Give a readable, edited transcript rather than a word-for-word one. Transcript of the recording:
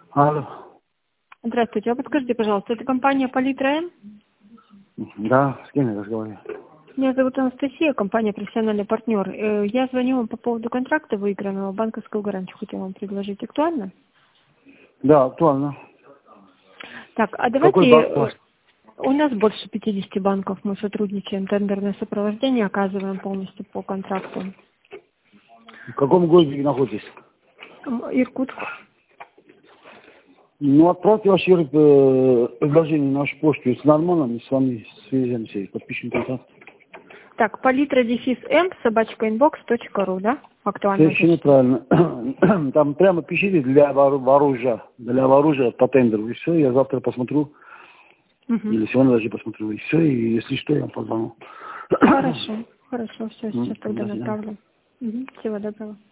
Алло. Здравствуйте, а подскажите, пожалуйста, это компания Палитра М? Да, с кем я разговариваю? Меня зовут Анастасия, компания «Профессиональный партнер». Я звоню вам по поводу контракта выигранного, банковскую гарантию хотела вам предложить. Актуально? Да, актуально. Так, а Какой давайте... банк у вас? У нас больше 50 банков, мы сотрудничаем, тендерное сопровождение оказываем полностью по контракту. В каком городе вы находитесь? Иркутск. Ну, отправьте ваше предложение на нашу почту. Если нормально, мы с вами свяжемся и подпишем контракт. Так, palitra-m@inbox.ru, да? Актуально. Совершенно правильно. Там прямо пишите для оружия по тендеру. И все, я завтра посмотрю. Или сегодня даже посмотрю. И все, и если что, я вам позвоню. Хорошо, хорошо, все, сейчас До тогда свидания. направлю. Всего доброго.